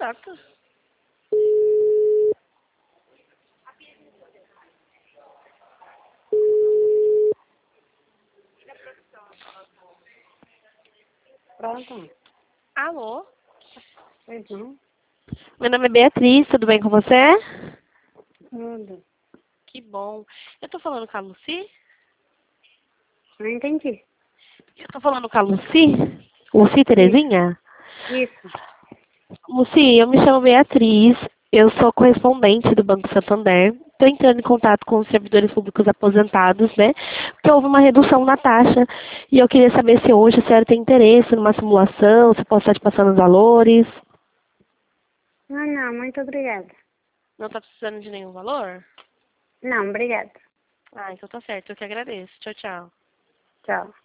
Exato. Pronto. Alô? Uhum. Meu nome é Beatriz, tudo bem com você? Tudo. Que bom. Eu tô falando com a Lucy? Não entendi. Eu tô falando com a Lucy? Lucy Isso. Terezinha? Isso. Lucy, eu me chamo Beatriz, eu sou correspondente do Banco Santander. Estou entrando em contato com os servidores públicos aposentados, né? Porque houve uma redução na taxa. E eu queria saber se hoje a senhora tem interesse numa simulação, se posso estar te passando os valores. Não, muito obrigada. Não está precisando de nenhum valor? Não, obrigada. Ah, então tá certo. Eu que agradeço. Tchau, tchau. Tchau.